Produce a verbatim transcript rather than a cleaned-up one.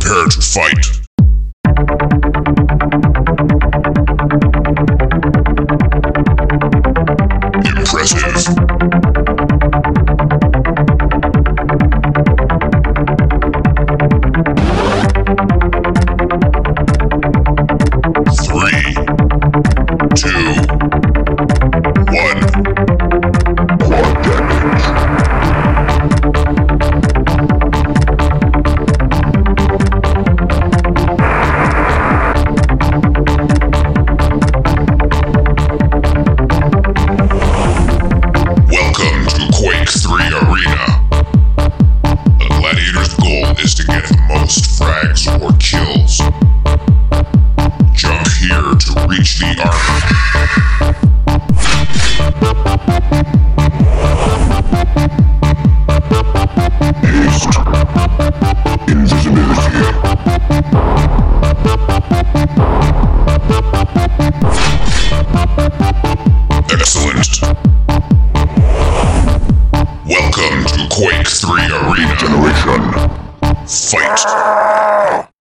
Prepare to fight. Impressive. Three, two, one. Quad damage. Welcome to Quake three Arena. A gladiator's goal is to get the most frags or kills. Jump here to reach the arc. Haste. Invisibility. Excellent. Welcome to Quake three Arena. Generation. Fight.